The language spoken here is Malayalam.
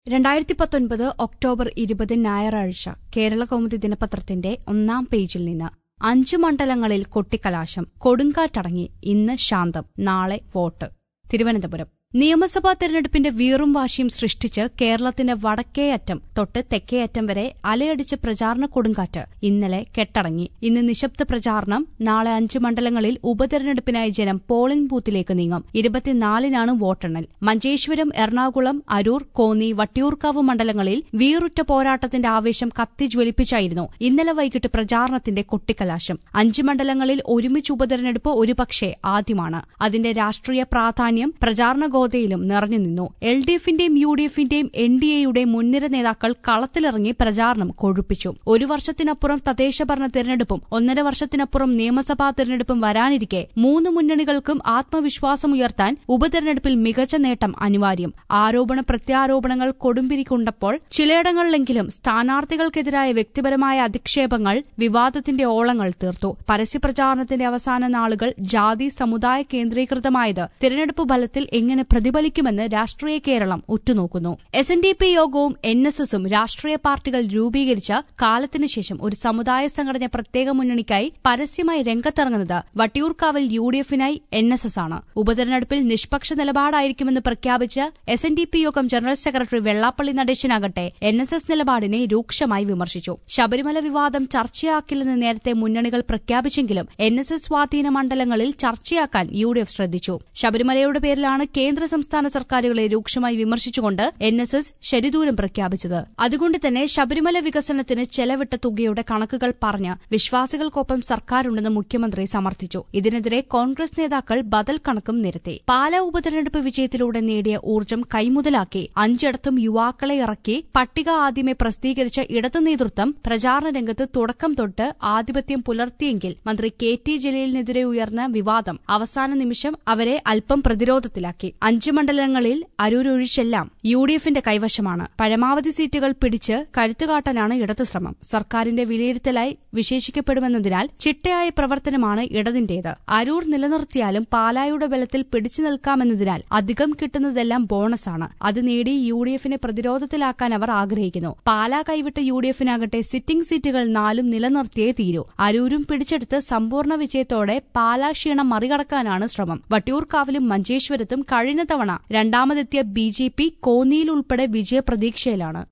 2019 ഒക്ടോബർ 20 ഞായറാഴ്ച കേരളകൗമുദി ദിനപത്രത്തിന്റെ 1-ാം പേജിൽ നിന്ന് 5 മണ്ഡലങ്ങളിൽ കൊട്ടിക്കലാശം, കൊടുങ്കാറ്റടങ്ങി, ഇന്ന് ശാന്തം, നാളെ വോട്ട്. തിരുവനന്തപുരം നിയമസഭാ തെരഞ്ഞെടുപ്പിന്റെ വീറും വാശിയും സൃഷ്ടിച്ച് കേരളത്തിന്റെ വടക്കേ അറ്റം തൊട്ട് തെക്കേ അറ്റം വരെ അലയടിച്ച പ്രചാരണ കൊടുങ്കാറ്റ് ഇന്നലെ കെട്ടടങ്ങി. ഇന്ന് നിശബ്ദ പ്രചാരണം. നാളെ 5 മണ്ഡലങ്ങളിൽ ഉപതെരഞ്ഞെടുപ്പിനായി ജനം പോളിംഗ് ബൂത്തിലേക്ക് നീങ്ങും. 24-നാണ് വോട്ടെണ്ണൽ. മഞ്ചേശ്വരം, എറണാകുളം, അരൂർ, കോന്നി, വട്ടിയൂർക്കാവ് മണ്ഡലങ്ങളിൽ വീറുറ്റ പോരാട്ടത്തിന്റെ ആവേശം കത്തിജ്വലിപ്പിച്ചായിരുന്നു ഇന്നലെ വൈകിട്ട് പ്രചാരണത്തിന്റെ കൊട്ടിക്കലാശം. 5 മണ്ഡലങ്ങളിൽ ഒരുമിച്ച് ഉപതെരഞ്ഞെടുപ്പ് ഒരുപക്ഷെ ആദ്യമാണ്. അതിന്റെ രാഷ്ട്രീയ പ്രാധാന്യം പ്രചാരണ യിലും നിറഞ്ഞുനിന്നു. LDFന്റെയും UDFന്റെയും NDAയുടെ മുൻനിര നേതാക്കൾ കളത്തിലിറങ്ങി പ്രചാരണം കൊഴുപ്പിച്ചു. 1 വർഷത്തിനപ്പുറം തദ്ദേശഭരണ തെരഞ്ഞെടുപ്പും 1.5 വർഷത്തിനപ്പുറം നിയമസഭാ തെരഞ്ഞെടുപ്പും വരാനിരിക്കെ 3 മുന്നണികൾക്കും ആത്മവിശ്വാസമുയർത്താൻ ഉപതെരഞ്ഞെടുപ്പിൽ മികച്ച നേട്ടം അനിവാര്യം. ആരോപണ പ്രത്യാരോപണങ്ങൾ കൊടുമ്പിരിക്കൊണ്ടപ്പോൾ ചിലയിടങ്ങളിലെങ്കിലും സ്ഥാനാർത്ഥികൾക്കെതിരായ വ്യക്തിപരമായ അധിക്ഷേപങ്ങൾ വിവാദത്തിന്റെ ഓളങ്ങൾ തീർത്തു. പരസ്യപ്രചാരണത്തിന്റെ അവസാന നാളുകൾ ജാതി സമുദായ കേന്ദ്രീകൃതമായത് തെരഞ്ഞെടുപ്പ് ഫലത്തിൽ എങ്ങനെ പ്രതിഫലിക്കുമെന്ന് രാഷ്ട്രീയ കേരളം ഉറ്റുനോക്കുന്നു. SNDP യോഗവും NSSും രാഷ്ട്രീയ പാർട്ടികൾ രൂപീകരിച്ച കാലത്തിനുശേഷം ഒരു സമുദായ സംഘടന പ്രത്യേക മുന്നണിക്കായി പരസ്യമായി രംഗത്തിറങ്ങുന്നത് വട്ടിയൂർക്കാവിൽ UDFനായി NSS ആണ്. ഉപതെരഞ്ഞെടുപ്പിൽ നിഷ്പക്ഷ നിലപാടായിരിക്കുമെന്ന് പ്രഖ്യാപിച്ച SNDP യോഗം ജനറൽ സെക്രട്ടറി വെള്ളാപ്പള്ളി നടേശനാകട്ടെ NSS നിലപാടിനെ രൂക്ഷമായി വിമർശിച്ചു. ശബരിമല വിവാദം ചർച്ചയാക്കില്ലെന്ന് നേരത്തെ മുന്നണികൾ പ്രഖ്യാപിച്ചെങ്കിലും NSS സ്വാധീന മണ്ഡലങ്ങളിൽ ചർച്ചയാക്കാൻ UDF ശ്രദ്ധിച്ചു. ശബരിമലയുടെ പേരിലാണ് കേന്ദ്ര സംസ്ഥാന സർക്കാരുകളെ രൂക്ഷമായി വിമർശിച്ചുകൊണ്ട് NSS ശരിദൂരം പ്രഖ്യാപിച്ചത്. അതുകൊണ്ട് തന്നെ ശബരിമല വികസനത്തിന് ചെലവിട്ട തുകയുടെ കണക്കുകൾ പറഞ്ഞ് വിശ്വാസികൾക്കൊപ്പം സർക്കാരുണ്ടെന്ന് മുഖ്യമന്ത്രി സമർത്ഥിച്ചു. ഇതിനെതിരെ കോൺഗ്രസ് നേതാക്കൾ ബദൽ കണക്കും നിരത്തി. പാലാ ഉപതെരഞ്ഞെടുപ്പ് വിജയത്തിലൂടെ നേടിയ ഊർജ്ജം കൈമുതലാക്കി 5ഇടത്തും യുവാക്കളെ ഇറക്കി പട്ടിക ആദ്യമേ പ്രസിദ്ധീകരിച്ച ഇടതു നേതൃത്വം പ്രചാരണ രംഗത്ത് തുടക്കം തൊട്ട് ആധിപത്യം പുലർത്തിയെങ്കിൽ മന്ത്രി KT ജലീലിനെതിരെ ഉയർന്ന വിവാദം അവസാന നിമിഷം അവരെ അല്പം പ്രതിരോധത്തിലാക്കി. 5 മണ്ഡലങ്ങളിൽ അരൂരൊഴിച്ചെല്ലാം UDFന്റെ കൈവശമാണ്. പരമാവധി സീറ്റുകൾ പിടിച്ച് കരുത്തുകാട്ടാനാണ് ഇടത് ശ്രമം. സർക്കാരിന്റെ വിലയിരുത്തലായി വിശേഷിക്കപ്പെടുമെന്നതിനാൽ ചിട്ടയായ പ്രവർത്തനമാണ് ഇടതിന്റേത്. അരൂർ നിലനിർത്തിയാലും പാലായുടെ ബലത്തിൽ പിടിച്ചു നിൽക്കാമെന്നതിനാൽ അധികം കിട്ടുന്നതെല്ലാം ബോണസാണ്. അത് നേടി UDFനെ പ്രതിരോധത്തിലാക്കാൻ അവർ ആഗ്രഹിക്കുന്നു. പാലാ കൈവിട്ട UDFനാകട്ടെ സിറ്റിംഗ് സീറ്റുകൾ 4 നിലനിർത്തിയേ തീരൂ. അരൂരും പിടിച്ചെടുത്ത് സമ്പൂർണ്ണ വിജയത്തോടെ പാലാ ക്ഷീണം മറികടക്കാനാണ് ശ്രമം. വട്ടിയൂർക്കാവിലും മഞ്ചേശ്വരത്തും കഴിഞ്ഞ തവണ രണ്ടാമതെത്തിയ BJP കോന്നിയിലുൾപ്പെടെ വിജയപ്രതീക്ഷയിലാണ്.